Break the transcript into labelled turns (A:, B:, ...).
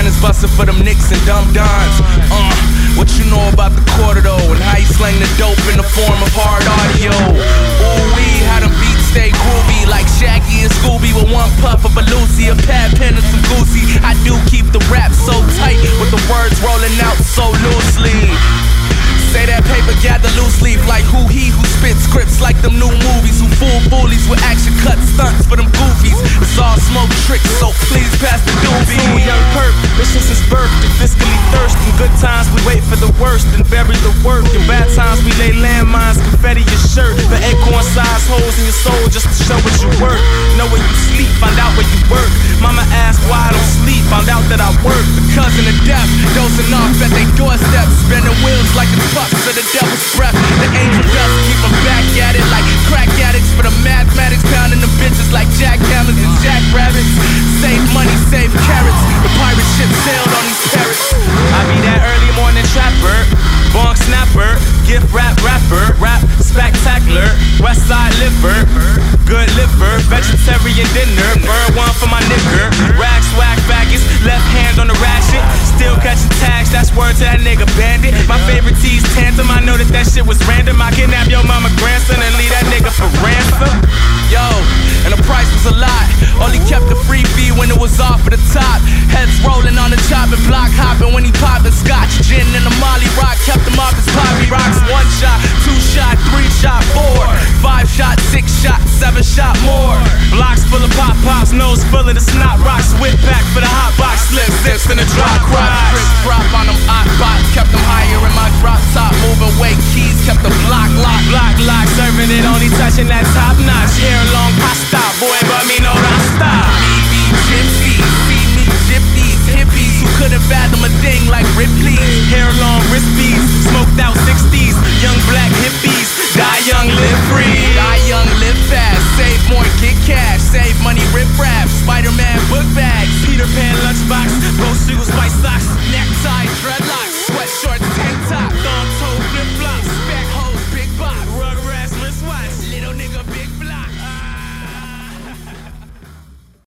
A: cannons bustin' for them Knicks and dumb dons. What you know about the quarter though, and how you slang the dope in the form of hard audio? Ooh-wee, how them beats stay groovy, like Shaggy and Scooby with one puff of a Lucy, a pad pen and some Goosey. I do keep the rap so tight, with the words rolling out so loosely. Say that paper gather loose leaf, like who spit scripts like them new movies, who fool foolies with action cut stunts for them goofies. It's all smoke tricks, so please pass the doobie. Young perp, mission since birth, and fiscally thirst. In good times we wait for the worst and bury the work. In bad times we lay landmines, confetti your shirt, the acorn-sized holes in your soul just to show what you work. Know where you sleep, find out where you work. Mama asked why I don't sleep, found out that I work. The cousin of death, dozing off at they doorstep, spinning wheels like it's puffs of the devil's breath. The angel dust keep them back at it like crack addicts for the mathematics, pounding them bitches like jackhammers and jackrabbits. Save money, save carrots. The pirate ship sailed on these parrots. I be that early morning trapper, bong snapper, gift rap rapper, rap spectacular, west side liver, good liver, vegetarian dinner, burn one for my nigger, rag swag baggies, left hand on the ratchet, still catching tags, that's word to that nigga bandit. My favorite tea's tantrum, I know that shit was random. I kidnap your mama grandson and leave that nigga for ransom. Yo, and the price was a lot, only kept the free fee when it was off at the top. Heads rolling on the chopping block, hopping when he popping scotch, gin and the molly rock, kept him off his poppy rocks. 1 shot, 2 shot, 3 shot, 4, 5 shot, 6 shot, 7 shot more. Blocks full of pop pops, nose full of the snot rocks, whip pack for the hot box, slip zips in the drop crotch. Chris drop on them hot bots, kept them higher in my drop top, moving weight keys, kept the block lock, serving it, only touching that top notch. Hair long